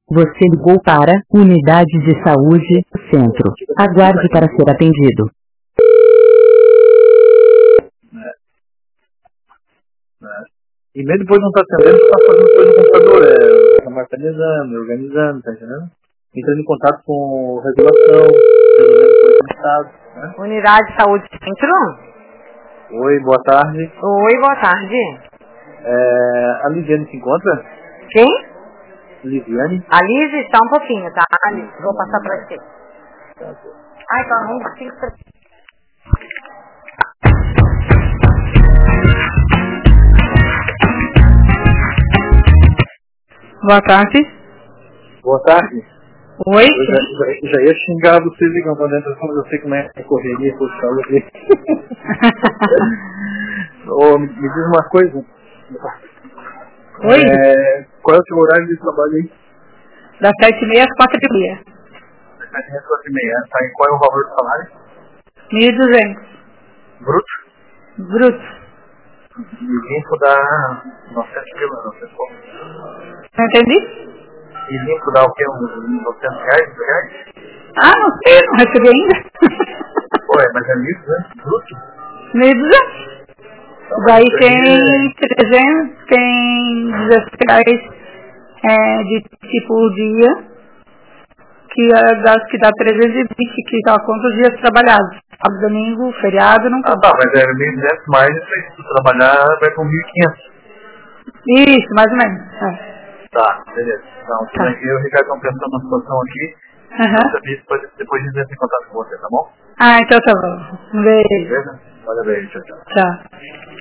Você ligou para Unidade de Saúde, Centro. Aguarde para ser atendido. E mesmo depois não tá atendendo, você tá fazendo coisa no computador, tá marcanizando, organizando, tá entendendo? Entrando em contato com regulação, resolvendo coisa no estado, né? Unidade de Saúde Centro? Oi, boa tarde. Oi, boa tarde. A Liviane se encontra? Quem? Liviane? A Liz, só um pouquinho, tá? A Liz, vou passar pra você. Ai, tá ruim, 5. Boa tarde. Boa tarde. Oi? Eu já ia xingar vocês ligando pra dentro, mas eu sei como é a correria, por causa aqui. Me diz uma coisa. Oi? Qual é o seu horário de trabalho aí? Das 7h30 às 4h30. 7h30 às 4h30. Tá, e qual é o valor do salário? 1.200. Bruto? Bruto. E limpo dá 900 quilos, não sei como. Não entendi? E limpo dá o quê? Uns 900 reais, R$1.000? Ah, não sei, não recebi ainda. Ué, mas é limpo, né? Bruto? 1.200. Então, Daí mas tem 300, tem 16 de tipo dia, que dá 320, que dá quantos dias trabalhados. Sábado, domingo, feriado, não conta. tá, mas é 1.200 mais, se tu trabalhar vai para 1.500. Isso, mais ou menos. Tá, beleza. Então, tudo aqui, o Ricardo está pensando na situação aqui. Depois de entrar em contato com você, tá bom? Então tá bom. Um beijo. Beleza? Olha bem, tchau, tchau. Tchau.